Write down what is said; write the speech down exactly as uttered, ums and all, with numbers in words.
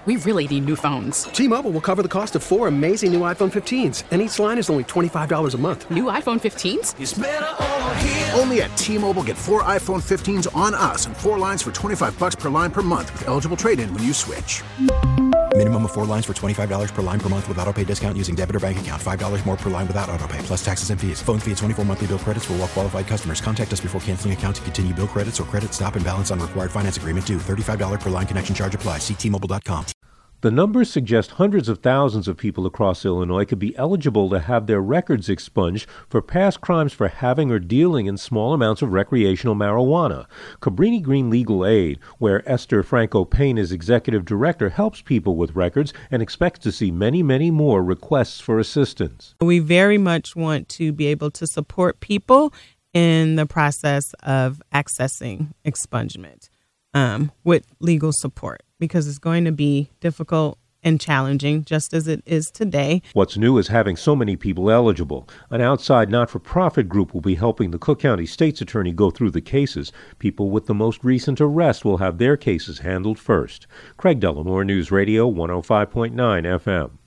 We really need new phones. T-Mobile will cover the cost of four amazing new iPhone fifteens, and each line is only twenty-five dollars a month. New iPhone fifteens? It's better over here. Only at T-Mobile, get four iPhone fifteens on us and four lines for twenty-five dollars per line per month with eligible trade-in when you switch. Minimum of four lines for twenty-five dollars per line per month with autopay discount using debit or bank account. five dollars more per line without autopay, plus taxes and fees. Phone fee at twenty-four monthly bill credits for well-qualified customers. Contact us before canceling account to continue bill credits or credit stop and balance on required finance agreement due. thirty-five dollars per line connection charge applies. See T Mobile dot com. The numbers suggest hundreds of thousands of people across Illinois could be eligible to have their records expunged for past crimes for having or dealing in small amounts of recreational marijuana. Cabrini Green Legal Aid, where Esther Franco-Payne is executive director, helps people with records and expects to see many, many more requests for assistance. We very much want to be able to support people in the process of accessing expungement um, with legal support, because it's going to be difficult and challenging, just as it is today. What's new is having so many people eligible. An outside not-for-profit group will be helping the Cook County State's Attorney go through the cases. People with the most recent arrest will have their cases handled first. Craig Dellamore, News Radio one oh five point nine F M.